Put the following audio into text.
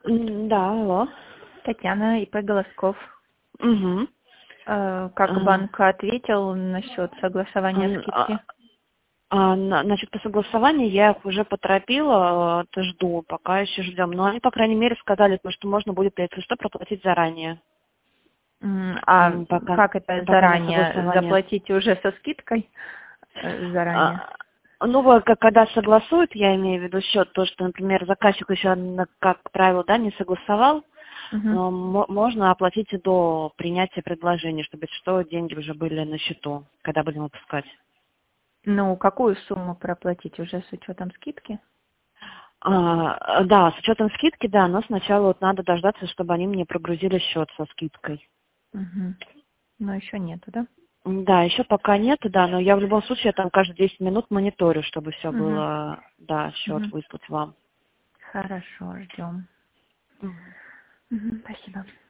Да, алло. Татьяна, ИП Голосков. Угу. Как банк ответил насчет согласования скидки? Значит, по согласованию я их уже поторопила, жду, пока еще ждем. Но они, по крайней мере, сказали, что можно будет, если что, проплатить заранее. Пока, Как это пока на заранее? согласование. Заплатить уже со скидкой заранее? Вот, когда согласуют, я имею в виду счет, то, что, например, заказчик еще, как правило, да, не согласовал, можно оплатить и до принятия предложения, чтобы, если что, деньги уже были на счету, когда будем выпускать. Ну, какую сумму проплатить уже с учетом скидки? Да, с учетом скидки, да, но сначала вот надо дождаться, чтобы они мне прогрузили счет со скидкой. Но еще нету, да? Да, еще пока нет, да, но я в любом случае там каждые 10 минут мониторю, чтобы все было, да, счет выслать вам. Хорошо, ждем. Спасибо.